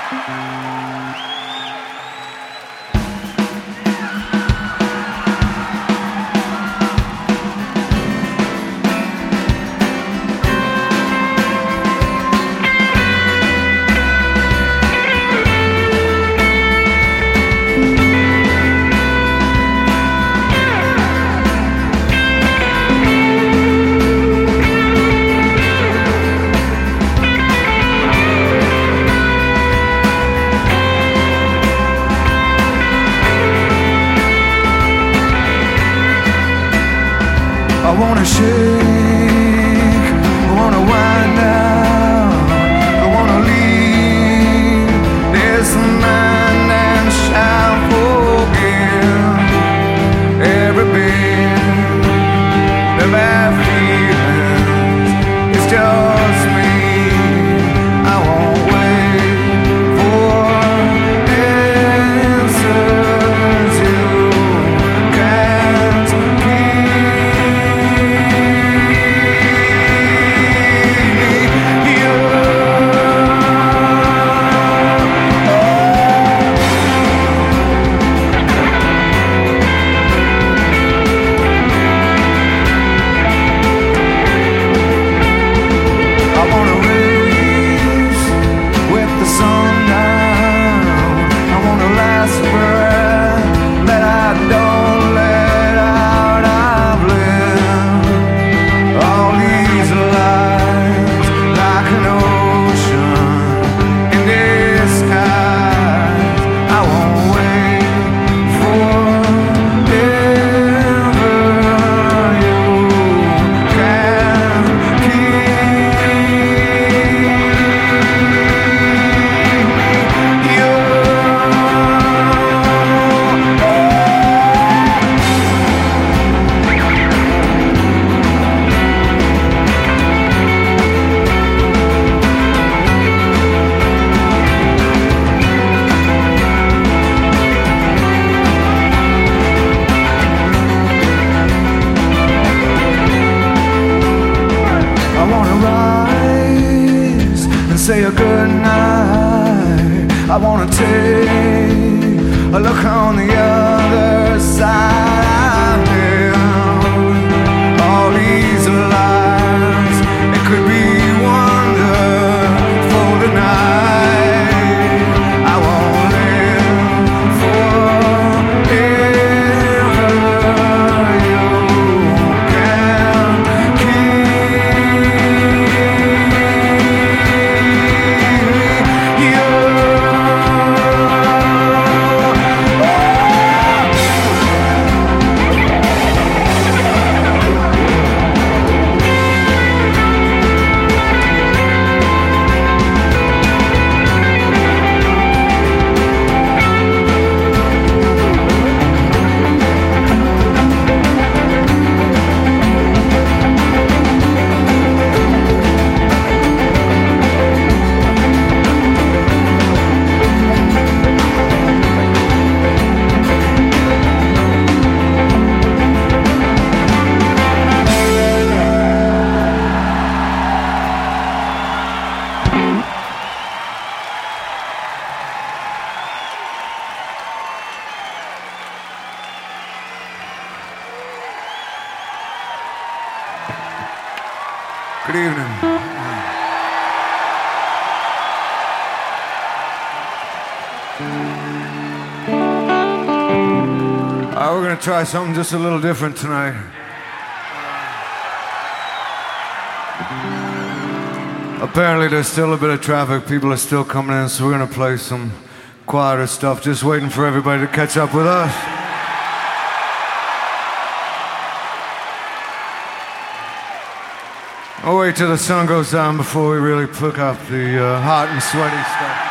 I wanna shake, I wanna wind down, I wanna leave this mind and shall forgive every bit of bad feelings. It's just me. I won't wait for answers you can't say a good night. I wanna take a look on the other side. All these lives, it could be wonderful tonight. I won't live forever. You can Good evening. We're going to try something just a little different tonight. Apparently there's still a bit of traffic. People are still coming in, so we're going to play some quieter stuff, just waiting for everybody to catch up with us. I'll wait till the sun goes down before we really pick up the hot and sweaty stuff.